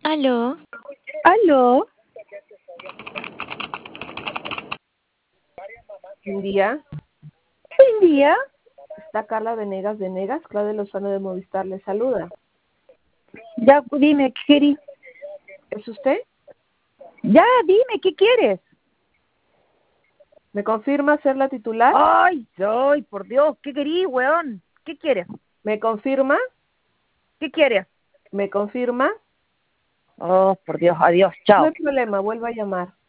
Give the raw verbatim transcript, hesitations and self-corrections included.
Aló. Aló. Buen día. Buen día. Está Carla Venegas Venegas, Claudia Lozano de Movistar le saluda. Ya, dime, ¿qué querís? ¿Es usted? Ya, dime, ¿qué quieres? ¿Me confirma ser la titular? Ay, ay, por Dios, ¿qué querís, weón? ¿Qué quieres? ¿Me confirma? ¿Qué quieres? ¿Me confirma? Oh, por Dios, adiós, No chao. hay problema, vuelva a llamar.